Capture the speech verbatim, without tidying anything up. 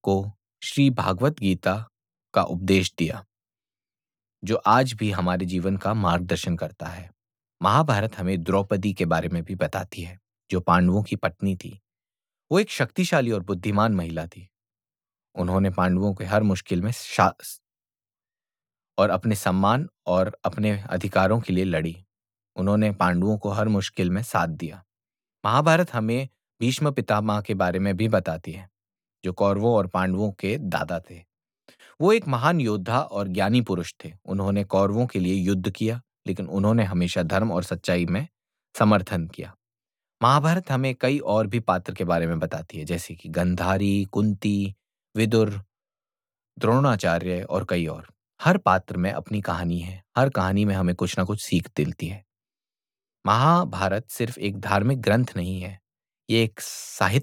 को श्री भागवत गीता का उपदेश दिया, जो आज भी हमारे जीवन का मार्गदर्शन करता है। महाभारत हमें द्रौपदी के बारे में भी बताती है, जो पांडवों की पत्नी थी। वो एक शक्तिशाली और बुद्धिमान महिला थी। उन्होंने पांडवों के हर मुश्किल में साहस और अपने सम्मान और अपने अधिकारों के लिए लड़ी। उन्होंने पांडवों को हर मुश्किल में साथ दिया। महाभारत हमें भीष्म पितामह के बारे में भी बताती है, जो कौरवों और पांडवों के दादा थे। वो एक महान योद्धा और ज्ञानी पुरुष थे। उन्होंने कौरवों के लिए युद्ध किया, लेकिन उन्होंने हमेशा धर्म और सच्चाई में समर्थन किया। महाभारत हमें कई और भी पात्र के बारे में बताती है, जैसे कि गंधारी, कुंती, विदुर, द्रोणाचार्य और कई और। हर पात्र में अपनी कहानी है। हर कहानी में हमें कुछ ना कुछ सीख मिलती है। महाभारत सिर्फ एक धार्मिक ग्रंथ नहीं है, ये एक साहित्य